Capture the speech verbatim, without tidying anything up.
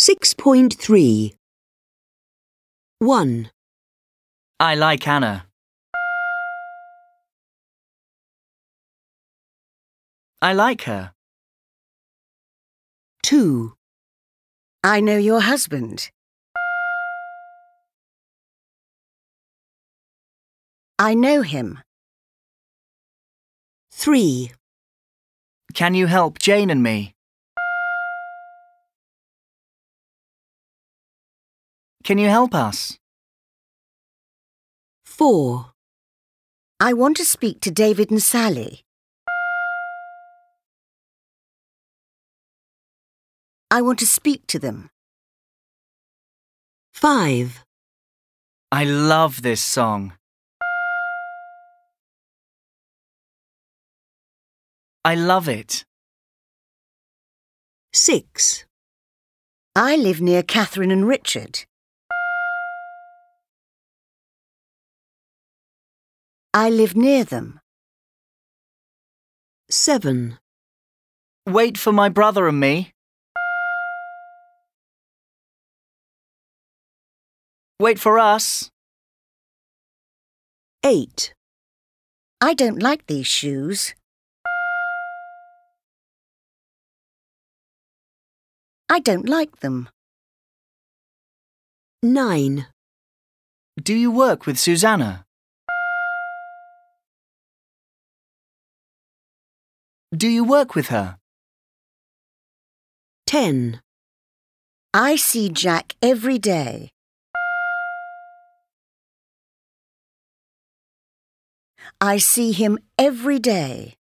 six point three. one. I like Anna. I like her. two. I know your husband. I know him. three. Can you help Jane and me? Can you help us? four. I want to speak to David and Sally. I want to speak to them. five. I love this song. I love it. six. I live near Catherine and Richard. I live near them. seven. Wait for my brother and me. Wait for us. eight. I don't like these shoes. I don't like them. nine. Do you work with Susanna? Do you work with her? ten. I see Jack every day. I see him every day.